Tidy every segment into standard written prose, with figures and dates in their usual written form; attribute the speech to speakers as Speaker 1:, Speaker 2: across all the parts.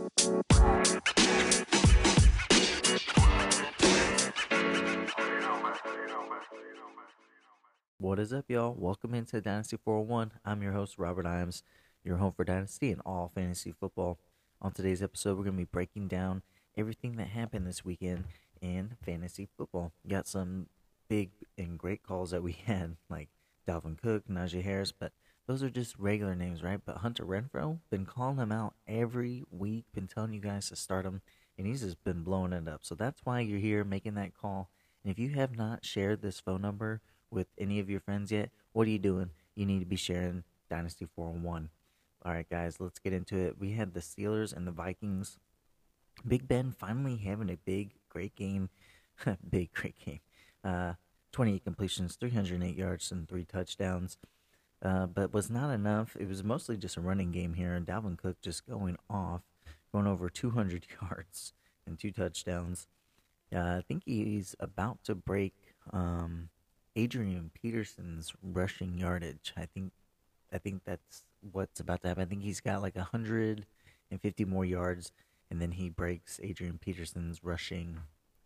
Speaker 1: What is up, y'all? Welcome into Dynasty 401. I'm your host, Robert Iams, your home for Dynasty and all fantasy football. On today's episode, we're going to be breaking down everything that happened this weekend in fantasy football. Got some big and great calls that we had, like Dalvin Cook, Najee Harris, but those are just regular names, right? But Hunter Renfrow, been calling him out every week, been telling you guys to start him, and he's just been blowing it up. So that's why you're here making that call. And if you have not shared this phone number with any of your friends yet, what are you doing? You need to be sharing Dynasty 401. All right, guys, let's get into it. We had the Steelers and the Vikings. Big Ben finally having a great game. Great game. 28 completions, 308 yards, and 3 touchdowns. But was not enough. It was mostly just a running game here. And Dalvin Cook just going off, going over 200 yards and 2 touchdowns. I think he's about to break Adrian Peterson's rushing yardage. I think that's what's about to happen. I think he's got like 150 more yards, and then he breaks Adrian Peterson's rushing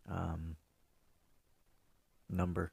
Speaker 1: number,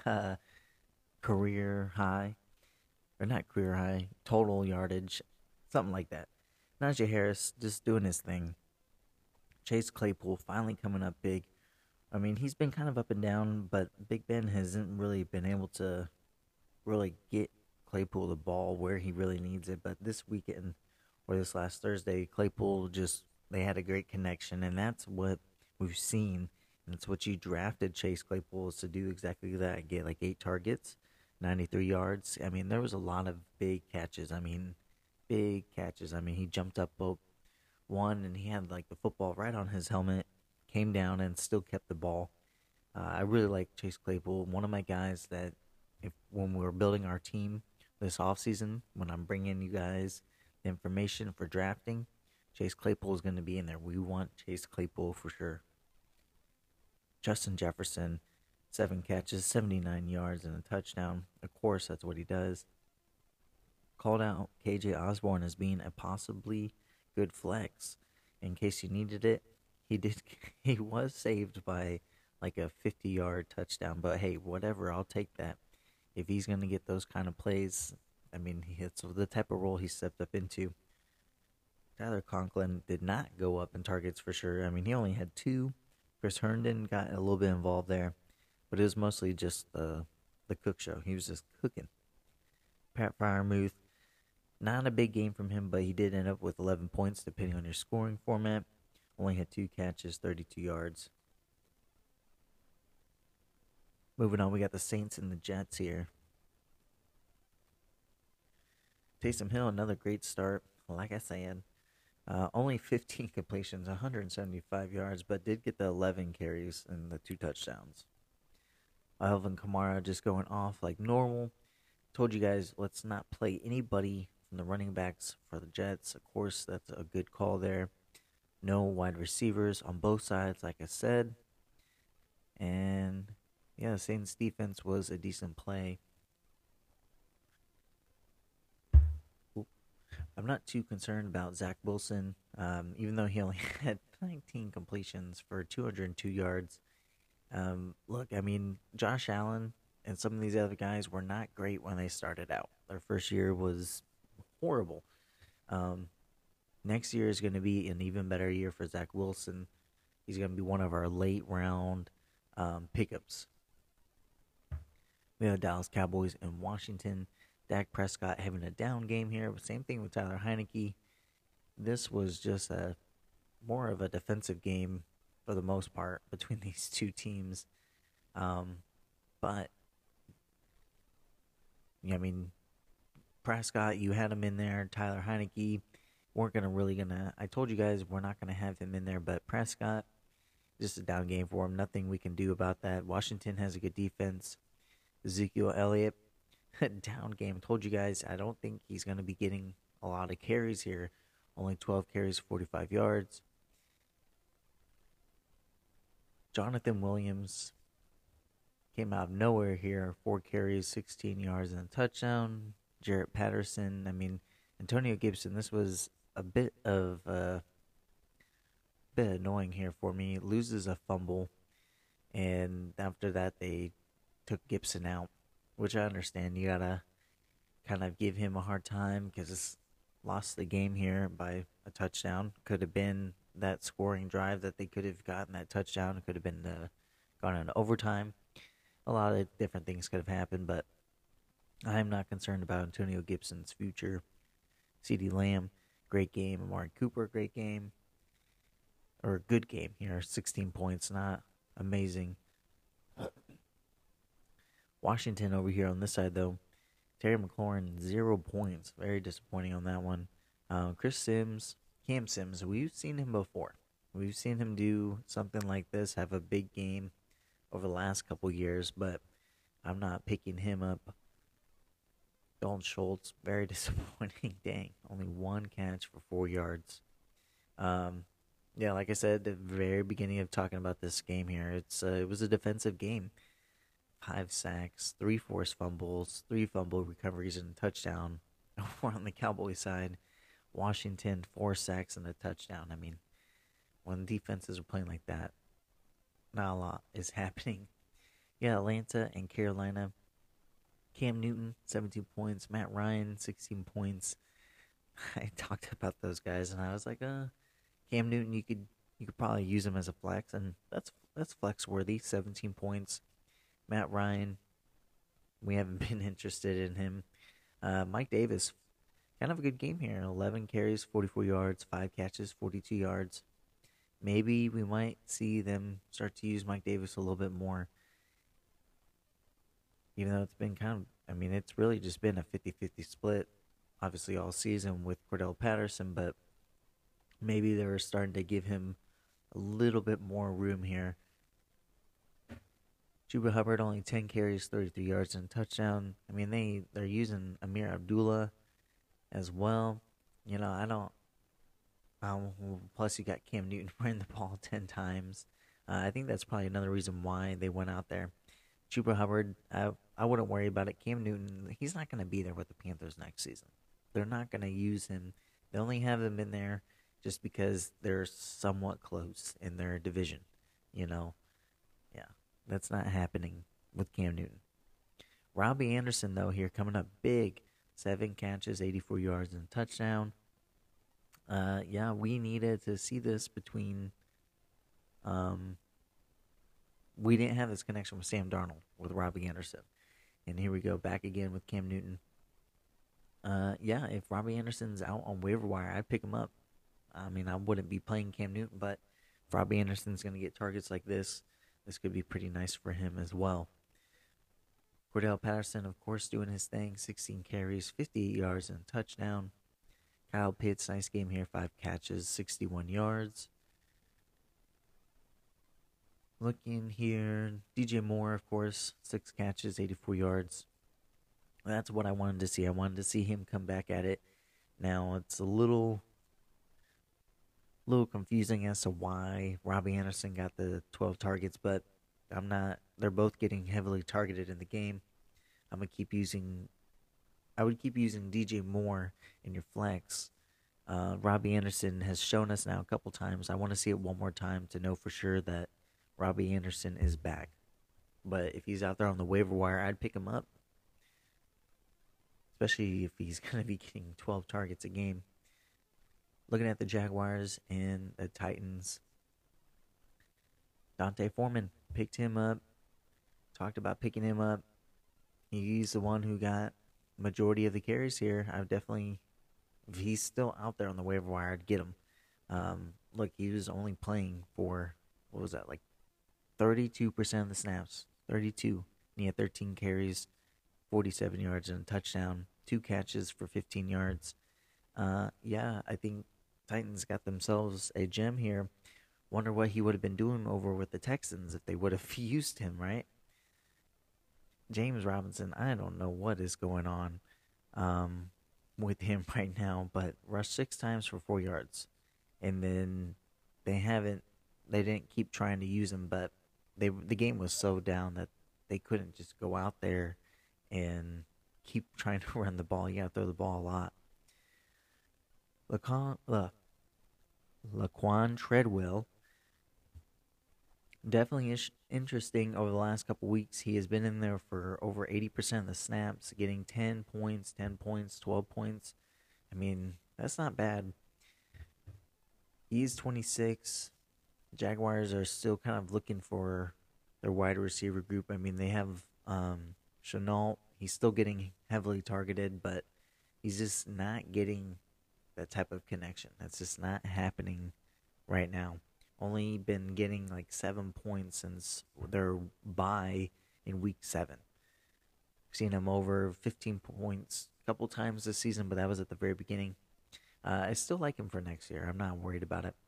Speaker 1: career high, or not career high, total yardage, something like that. Najee Harris just doing his thing. Chase Claypool finally coming up big. I mean, he's been kind of up and down, but Big Ben hasn't really been able to really get Claypool the ball where he really needs it. But this weekend, or this last Thursday, Claypool they had a great connection, and that's what we've seen. And it's what you drafted Chase Claypool is to do exactly that. Get like 8 targets, 93 yards. I mean, there was a lot of big catches. Big catches. He jumped up one, and he had like the football right on his helmet, came down and still kept the ball. I really like Chase Claypool. One of my guys that when we're building our team this offseason, when I'm bringing you guys the information for drafting, Chase Claypool is going to be in there. We want Chase Claypool for sure. Justin Jefferson, 7 catches, 79 yards, and a touchdown. Of course, that's what he does. Called out KJ Osborne as being a possibly good flex. In case you needed it, he was saved by like a 50-yard touchdown, but hey, whatever, I'll take that. If he's going to get those kind of plays, it's the type of role he stepped up into. Tyler Conklin did not go up in targets for sure. He only had 2. Chris Herndon got a little bit involved there, but it was mostly just the Cook show. He was just cooking. Pat Freiermuth, not a big game from him, but he did end up with 11 points depending on your scoring format. Only had 2 catches, 32 yards. Moving on, we got the Saints and the Jets here. Taysom Hill, another great start. Like I said, only 15 completions, 175 yards, but did get the 11 carries and the 2 touchdowns. Alvin Kamara just going off like normal. Told you guys, let's not play anybody from the running backs for the Jets. Of course, that's a good call there. No wide receivers on both sides, like I said. And, yeah, the Saints defense was a decent play. I'm not too concerned about Zach Wilson, even though he only had 19 completions for 202 yards. Look, Josh Allen and some of these other guys were not great when they started out. Their first year was horrible. Next year is going to be an even better year for Zach Wilson. He's going to be one of our late round pickups. We have Dallas Cowboys and Washington. Dak Prescott having a down game here. But same thing with Tyler Heineke. This was just more of a defensive game for the most part between these two teams. But Prescott, you had him in there. Tyler Heineke, I told you guys we're not gonna have him in there, but Prescott, just a down game for him. Nothing we can do about that. Washington has a good defense. Ezekiel Elliott, down game. Told you guys I don't think he's gonna be getting a lot of carries here. Only 12 carries, 45 yards. Jonathan Williams came out of nowhere here. 4 carries, 16 yards, and a touchdown. Jarrett Patterson. Antonio Gibson, this was a bit of bit annoying here for me. Loses a fumble, and after that they took Gibson out, which I understand. You gotta kind of give him a hard time because it's lost the game here by a touchdown. Could have been that scoring drive that they could have gotten that touchdown. It could have been gone into overtime. A lot of different things could have happened, but I'm not concerned about Antonio Gibson's future. CeeDee Lamb, great game. Amari Cooper, great game. Or a good game here. 16 points, not amazing. Washington over here on this side, though. Terry McLaurin, 0 points. Very disappointing on that one. Chris Sims, Cam Sims, we've seen him before. We've seen him do something like this, have a big game over the last couple years, but I'm not picking him up. Dalton Schultz, very disappointing. Dang, only one catch for 4 yards. Yeah, like I said at the very beginning of talking about this game here, it was a defensive game. 5 sacks, 3 forced fumbles, 3 fumble recoveries, and a touchdown. Over on the Cowboys side, Washington 4 sacks and a touchdown. I mean, when defenses are playing like that, not a lot is happening. Yeah, Atlanta and Carolina. Cam Newton, 17 points. Matt Ryan, 16 points. I talked about those guys, and I was like, Cam Newton, you could probably use him as a flex, and that's flex worthy. 17 points. Matt Ryan, we haven't been interested in him. Mike Davis, kind of a good game here. 11 carries, 44 yards, 5 catches, 42 yards. Maybe we might see them start to use Mike Davis a little bit more. Even though it's been it's really just been a 50-50 split, obviously all season with Cordell Patterson, but maybe they're starting to give him a little bit more room here. Chuba Hubbard, only 10 carries, 33 yards, and a touchdown. I mean, they're using Amir Abdullah as well. You know, I don't. Plus, you got Cam Newton running the ball 10 times. I think that's probably another reason why they went out there. Chuba Hubbard, I wouldn't worry about it. Cam Newton, he's not going to be there with the Panthers next season. They're not going to use him. They only have him in there just because they're somewhat close in their division. You know, yeah, that's not happening with Cam Newton. Robbie Anderson, though, here coming up big. 7 catches, 84 yards, and a touchdown. Yeah, we needed to see this between. We didn't have this connection with Sam Darnold, with Robbie Anderson. And here we go, back again with Cam Newton. Yeah, if Robbie Anderson's out on waiver wire, I'd pick him up. I mean, I wouldn't be playing Cam Newton, but if Robbie Anderson's going to get targets like this could be pretty nice for him as well. Cordell Patterson, of course, doing his thing. 16 carries, 58 yards, and a touchdown. Kyle Pitts, nice game here. 5 catches, 61 yards. Looking here, DJ Moore, of course, 6 catches, 84 yards. That's what I wanted to see. I wanted to see him come back at it. Now, it's a little confusing as to why Robbie Anderson got the 12 targets, but I'm not. They're both getting heavily targeted in the game. I would keep using DJ Moore in your flex. Robbie Anderson has shown us now a couple times. I want to see it one more time to know for sure that Robbie Anderson is back. But if he's out there on the waiver wire, I'd pick him up. Especially if he's going to be getting 12 targets a game. Looking at the Jaguars and the Titans. Dante Foreman picked him up. Talked about picking him up. He's the one who got majority of the carries here. I would definitely, if he's still out there on the waiver wire, I'd get him. Look, he was only playing for, what was that, like 32% of the snaps. 32. And he had 13 carries, 47 yards, and a touchdown. 2 catches for 15 yards. Yeah, I think Titans got themselves a gem here. Wonder what he would have been doing over with the Texans if they would have used him, right? James Robinson, I don't know what is going on with him right now, but rushed 6 times for 4 yards. And then they didn't keep trying to use him, but the game was so down that they couldn't just go out there and keep trying to run the ball. You got to throw the ball a lot. Laquan Treadwell. Definitely interesting over the last couple weeks. He has been in there for over 80% of the snaps, getting 10 points, 12 points. I mean, that's not bad. He's 26. Jaguars are still kind of looking for their wide receiver group. I mean, they have Chenault. He's still getting heavily targeted, but he's just not getting that type of connection. That's just not happening right now. Only been getting like 7 points since their bye in week 7. Seen him over 15 points a couple times this season, but that was at the very beginning. I still like him for next year. I'm not worried about it.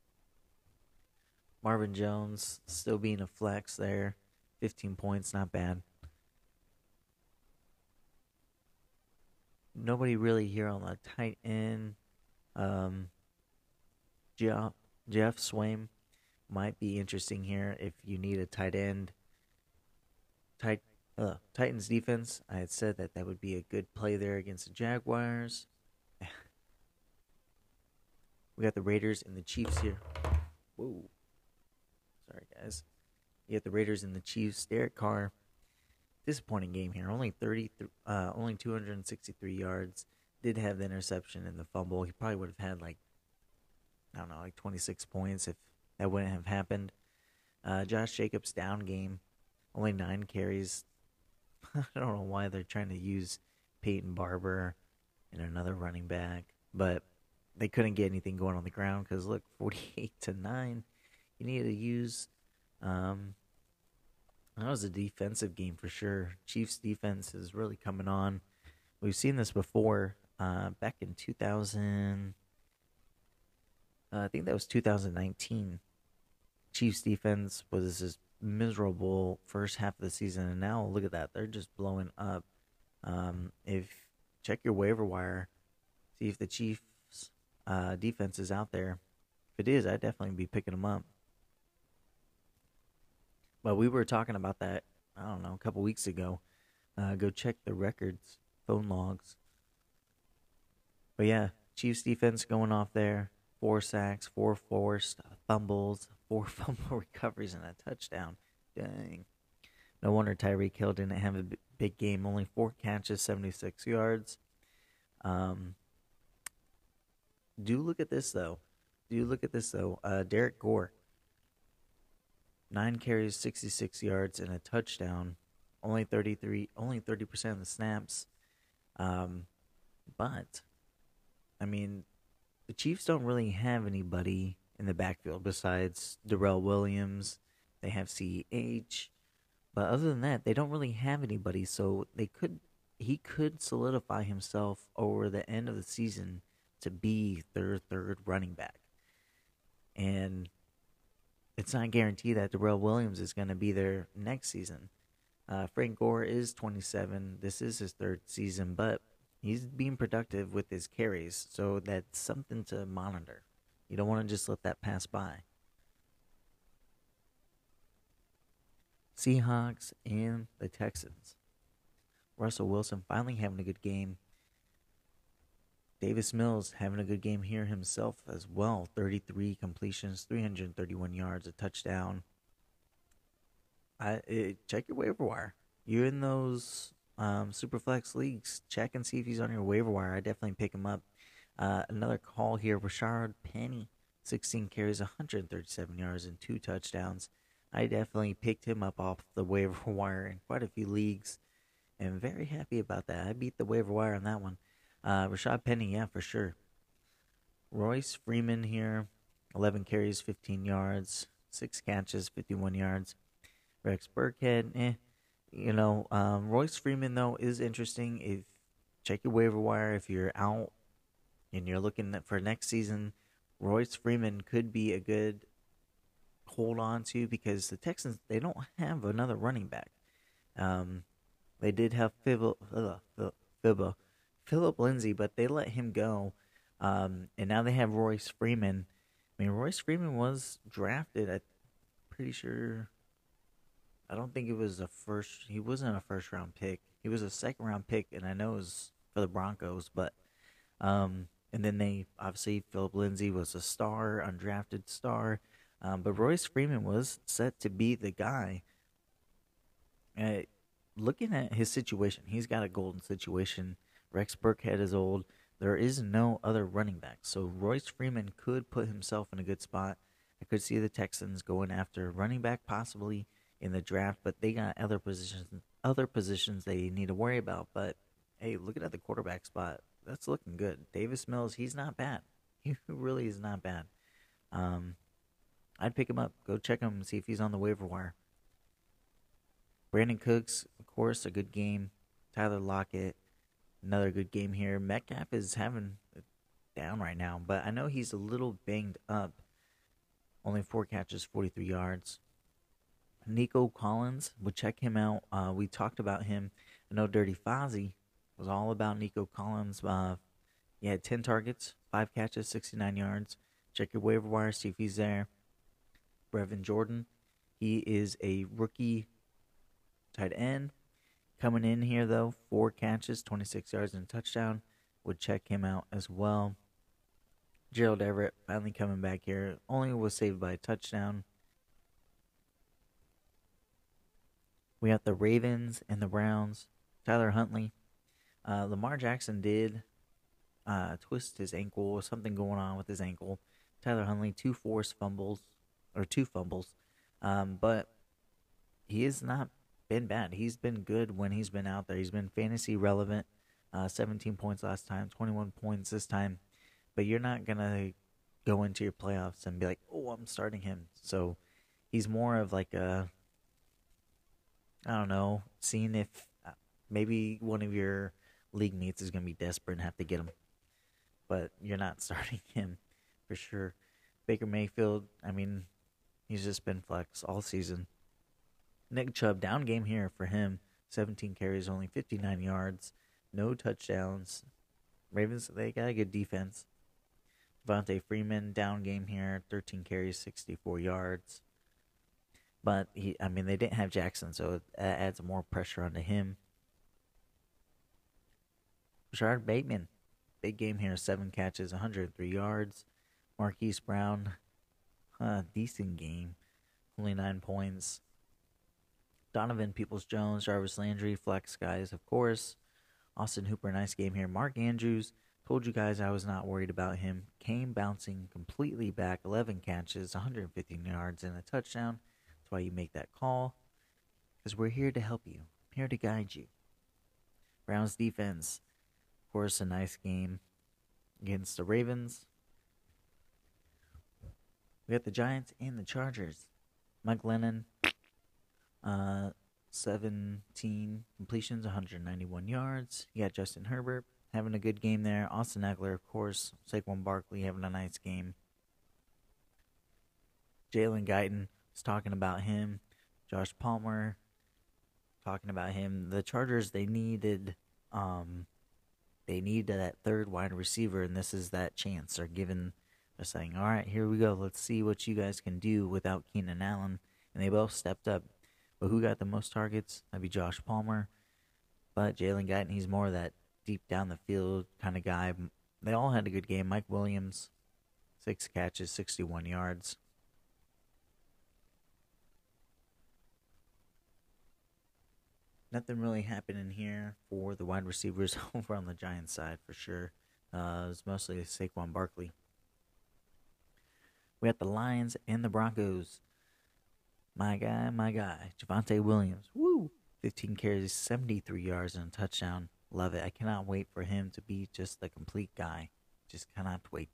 Speaker 1: Marvin Jones still being a flex there. 15 points, not bad. Nobody really here on the tight end. Um, Jeff Swaim might be interesting here if you need a tight end. Titans defense, I had said that would be a good play there against the Jaguars. We got the Raiders and the Chiefs here. Whoa. Sorry, guys. You got the Raiders and the Chiefs. Derek Carr, disappointing game here. Only 263 yards. Did have the interception and the fumble. He probably would have had like 26 points if that wouldn't have happened. Josh Jacobs down game. Only 9 carries. I don't know why they're trying to use Peyton Barber and another running back, but they couldn't get anything going on the ground because look, 48-9. You need to use. That was a defensive game for sure. Chiefs defense is really coming on. We've seen this before. Back in 2000, I think that was 2019. Chiefs defense was just miserable first half of the season, and now look at that. They're just blowing up. If check your waiver wire, see if the Chiefs defense is out there. If it is, I'd definitely be picking them up. But we were talking about that, I don't know, a couple weeks ago. Go check the records, phone logs. But yeah, Chiefs defense going off there. 4 sacks, 4 forced fumbles, 4 fumble recoveries, and a touchdown. Dang. No wonder Tyreek Hill didn't have a big game. Only 4 catches, 76 yards. Do look at this, though. Derek Gore. 9 carries, 66 yards, and a touchdown. Only 30% of the snaps. But, I mean, the Chiefs don't really have anybody in the backfield besides Darrell Williams. They have CEH. But other than that, they don't really have anybody. So he could solidify himself over the end of the season to be their third running back. And it's not guaranteed that Darrell Williams is going to be there next season. Frank Gore is 27. This is his 3rd season, but he's being productive with his carries, so that's something to monitor. You don't want to just let that pass by. Seahawks and the Texans. Russell Wilson finally having a good game. Davis Mills having a good game here himself as well. 33 completions, 331 yards, a touchdown. Check your waiver wire. You're in those Superflex leagues. Check and see if he's on your waiver wire. I definitely pick him up. Another call here. Rashard Penny, 16 carries, 137 yards, and 2 touchdowns. I definitely picked him up off the waiver wire in quite a few leagues. And very happy about that. I beat the waiver wire on that one. Rashad Penny, yeah, for sure. Royce Freeman here, 11 carries, 15 yards, 6 catches, 51 yards. Rex Burkhead, Royce Freeman, though, is interesting. Check your waiver wire if you're out and you're looking for next season. Royce Freeman could be a good hold on to because the Texans, they don't have another running back. They did have Philip Lindsay, but they let him go. And now they have Royce Freeman. I mean, Royce Freeman was drafted, I'm pretty sure. I don't think it was he wasn't a first-round pick. He was a second-round pick, and I know it was for the Broncos, but And then obviously, Philip Lindsay was a star, undrafted star. But Royce Freeman was set to be the guy. Uh, Looking at his situation, he's got a golden situation. Rex Burkhead is old. There is no other running back. So Royce Freeman could put himself in a good spot. I could see the Texans going after running back possibly in the draft, but they got other positions they need to worry about. But hey, looking at the quarterback spot, that's looking good. Davis Mills, he's not bad. He really is not bad. Um, I'd pick him up. Go check him and see if he's on the waiver wire. Brandon Cooks, of course, a good game. Tyler Lockett, another good game here. Metcalf is having it down right now, but I know he's a little banged up. Only 4 catches, 43 yards. Nico Collins, we'll check him out. We talked about him. I know Dirty Fozzie was all about Nico Collins. He had 10 targets, 5 catches, 69 yards. Check your waiver wire, see if he's there. Brevin Jordan, he is a rookie tight end. Coming in here, though, 4 catches, 26 yards, and a touchdown. Would check him out as well. Gerald Everett finally coming back here. Only was saved by a touchdown. We got the Ravens and the Browns. Tyler Huntley. Lamar Jackson did twist his ankle. Something going on with his ankle. Tyler Huntley, 2 fumbles. But he has not been bad. He's been good when he's been out there. He's been fantasy relevant. 17 points last time, 21 points this time. But you're not going to go into your playoffs and be like, oh, I'm starting him. So he's more of like I don't know, seeing if maybe one of your league mates is going to be desperate and have to get him. But you're not starting him for sure. Baker Mayfield, I mean, he's just been flex all season. Nick Chubb, down game here for him. 17 carries, only 59 yards. No touchdowns. Ravens, they got a good defense. Devontae Freeman, down game here. 13 carries, 64 yards. But, they didn't have Jackson, so it adds more pressure onto him. Rashard Bateman, big game here. 7 catches, 103 yards. Marquise Brown, decent game. Only 9 points. Donovan Peoples-Jones, Jarvis Landry, flex guys, of course. Austin Hooper, nice game here. Mark Andrews, told you guys I was not worried about him. Came bouncing completely back. 11 catches, 115 yards, and a touchdown. That's why you make that call. Because we're here to help you. I'm here to guide you. Browns defense, of course, a nice game against the Ravens. We got the Giants and the Chargers. Mike Lennon, 17 completions, 191 yards. You got Justin Herbert having a good game there. Austin Eckler, of course. Saquon Barkley having a nice game. Jalen Guyton was talking about him. Josh Palmer talking about him. The Chargers, they needed that third wide receiver, and this is that chance. They're saying, all right, here we go. Let's see what you guys can do without Keenan Allen. And they both stepped up. But who got the most targets? That'd be Josh Palmer. But Jalen Guyton, he's more of that deep down the field kind of guy. They all had a good game. Mike Williams, 6 catches, 61 yards. Nothing really happening here for the wide receivers over on the Giants side for sure. It was mostly Saquon Barkley. We got the Lions and the Broncos. My guy, Javonte Williams. Woo! 15 carries, 73 yards, and a touchdown. Love it. I cannot wait for him to be just the complete guy. Just cannot wait.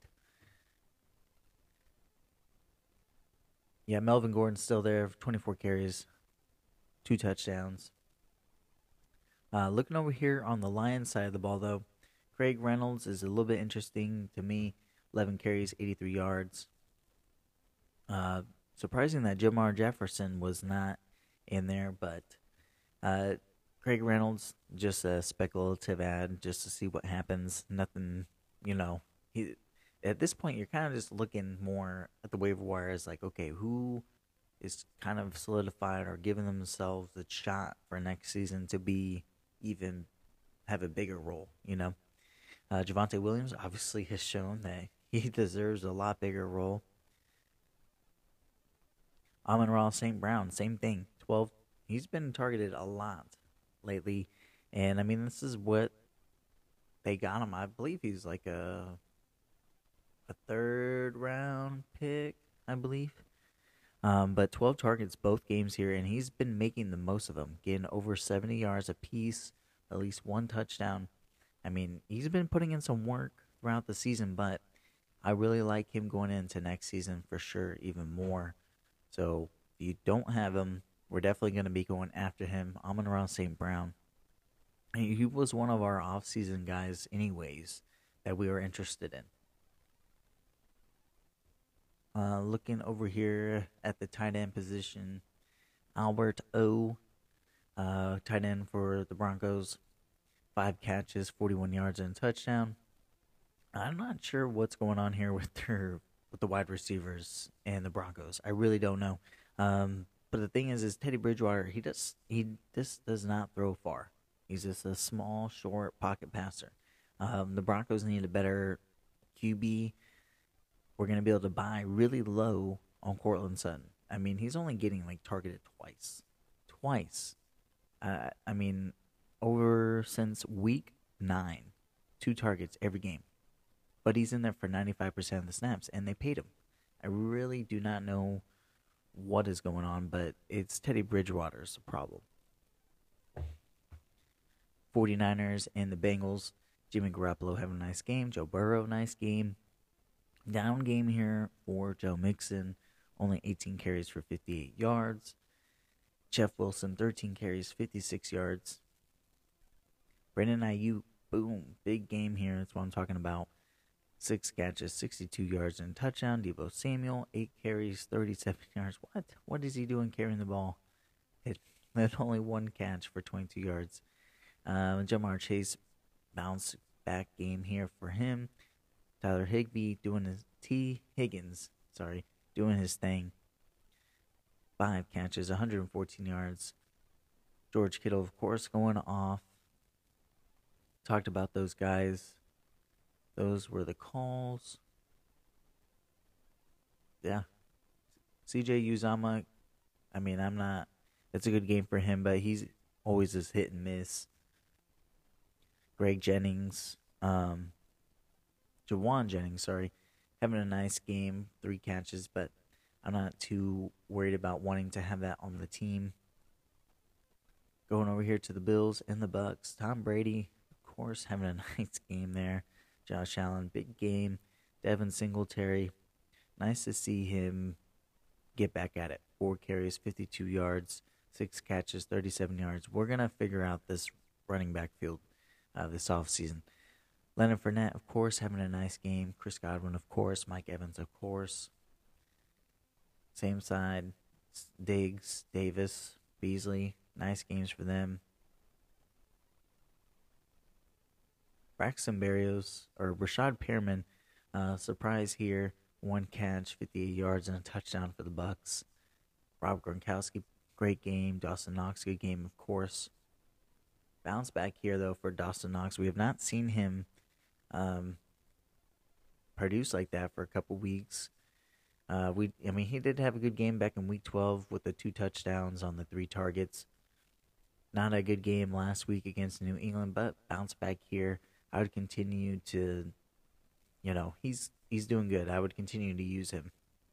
Speaker 1: Yeah, Melvin Gordon's still there. 24 carries, 2 touchdowns. Looking over here on the Lions side of the ball, though, Craig Reynolds is a little bit interesting to me. 11 carries, 83 yards. Surprising that Jamar Jefferson was not in there, but Craig Reynolds, just a speculative ad just to see what happens. Nothing, at this point, you're kind of just looking more at the waiver wire as like, okay, who is kind of solidified or giving themselves a shot for next season to be even have a bigger role, Javonte Williams obviously has shown that he deserves a lot bigger role. Amon-Ra St. Brown, same thing. 12. He's been targeted a lot lately. And, I mean, this is what they got him. I believe he's like a third round pick, I believe. But 12 targets both games here, and he's been making the most of them, getting over 70 yards apiece, at least one touchdown. I mean, he's been putting in some work throughout the season, but I really like him going into next season for sure, even more. So if you don't have him, we're definitely going to be going after him. Amon-Ra St. Brown. He was one of our off-season guys, anyways, that we were interested in. Looking over here at the tight end position, Albert O, tight end for the Broncos, 5 catches, 41 yards, and a touchdown. I'm not sure what's going on here with the wide receivers and the Broncos. I really don't know. But the thing is Teddy Bridgewater, he just does not throw far. He's just a small, short pocket passer. The Broncos need a better QB. We're going to be able to buy really low on Courtland Sutton. I mean, he's only getting like targeted twice. Twice. I mean, over since week 9, 2 targets every game. But he's in there for 95% of the snaps, and they paid him. I really do not know what is going on, but it's Teddy Bridgewater's problem. 49ers and the Bengals. Jimmy Garoppolo having a nice game. Joe Burrow, nice game. Down game here for Joe Mixon. Only 18 carries for 58 yards. Jeff Wilson, 13 carries, 56 yards. Brandon Ayuk, boom. Big game here. That's what I'm talking about. 6 catches, 62 yards, and a touchdown. Deebo Samuel, 8 carries, 37 yards. What is he doing carrying the ball? It had only 1 catch for 22 yards. Jamar Chase, bounce back game here for him. Tyler Higbee doing his thing. 5 catches, 114 yards. George Kittle, of course, going off. Talked about those guys. Those were the calls. Yeah. CJ Uzama, I mean, it's a good game for him, but he's always just hit and miss. Greg Jennings, Jawan Jennings, having a nice game, 3 catches, but I'm not too worried about wanting to have that on the team. Going over here to the Bills and the Bucks. Tom Brady, of course, having a nice game there. Josh Allen, big game. Devin Singletary, nice to see him get back at it. 4 carries, 52 yards, 6 catches, 37 yards. We're going to figure out this running back field this offseason. Leonard Fournette, of course, having a nice game. Chris Godwin, of course. Mike Evans, of course. Same side. Diggs, Davis, Beasley. Nice games for them. Braxton Berrios, or Rashad Perriman, surprise here. 1 catch, 58 yards, and a touchdown for the Bucks. Rob Gronkowski, great game. Dawson Knox, good game, of course. Bounce back here, though, for Dawson Knox. We have not seen him produce like that for a couple weeks. He did have a good game back in Week 12 with the 2 touchdowns on the 3 targets. Not a good game last week against New England, but bounce back here. I would continue to, he's doing good. I would continue to use him.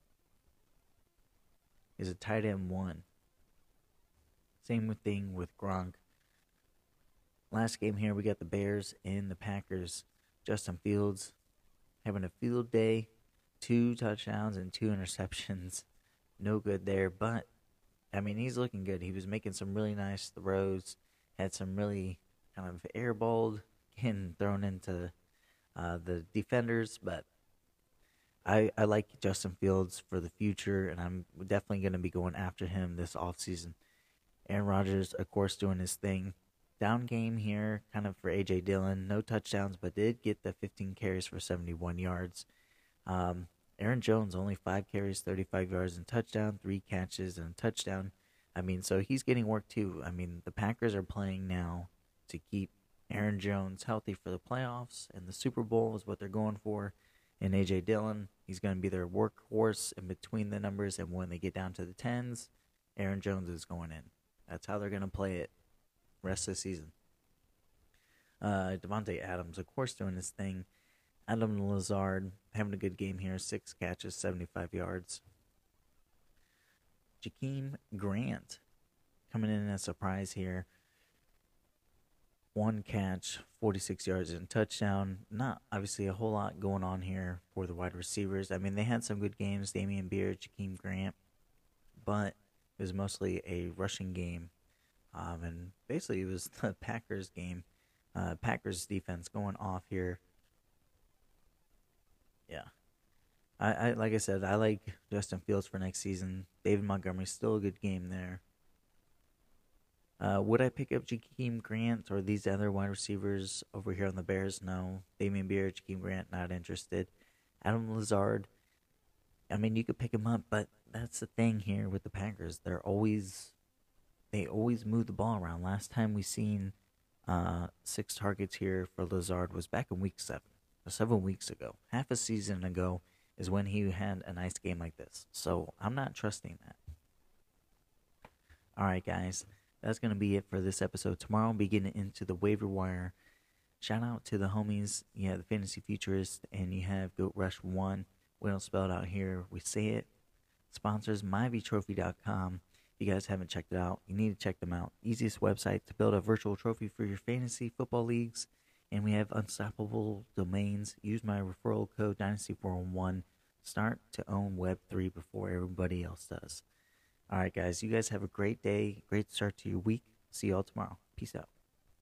Speaker 1: He's a tight end 1. Same thing with Gronk. Last game here, we got the Bears and the Packers. Justin Fields having a field day. 2 touchdowns and 2 interceptions. No good there, but, he's looking good. He was making some really nice throws. Had some really kind of airballed and thrown into the defenders, but I like Justin Fields for the future, and I'm definitely going to be going after him this offseason. Aaron Rodgers, of course, doing his thing. Down game here, kind of for A.J. Dillon. No touchdowns, but did get the 15 carries for 71 yards. Aaron Jones, only 5 carries, 35 yards, and touchdown. 3 catches and a touchdown. So he's getting work too. The Packers are playing now to keep Aaron Jones healthy for the playoffs and the Super Bowl is what they're going for. And A.J. Dillon, he's going to be their workhorse in between the numbers. And when they get down to the tens, Aaron Jones is going in. That's how they're going to play it rest of the season. Devontae Adams, of course, doing his thing. Adam Lazard having a good game here. 6 catches, 75 yards. Jakeem Grant coming in as a surprise here. 1 catch, 46 yards and touchdown. Not obviously a whole lot going on here for the wide receivers. I mean, they had some good games, Damian Beard, Jakeem Grant, but it was mostly a rushing game. And basically it was the Packers game. Packers defense going off here. Yeah. I like I said, I like Justin Fields for next season. David Montgomery's still a good game there. Would I pick up Jakeem Grant or these other wide receivers over here on the Bears? No. Damian Beard, Jakeem Grant, not interested. Adam Lazard, I mean, you could pick him up, but that's the thing here with the Packers. They always move the ball around. Last time we seen 6 targets here for Lazard was back in week 7. 7 weeks ago. Half a season ago is when he had a nice game like this. So I'm not trusting that. All right, guys. That's going to be it for this episode. Tomorrow I'll be getting into the waiver wire. Shout out to the homies. You have the Fantasy Futurist and you have Goat Rush 1. We don't spell it out here. We say it. Sponsors myvtrophy.com. If you guys haven't checked it out, you need to check them out. Easiest website to build a virtual trophy for your fantasy football leagues. And we have unstoppable domains. Use my referral code Dynasty401. Start to own Web3 before everybody else does. All right, guys. You guys have a great day. Great start to your week. See y'all tomorrow. Peace out.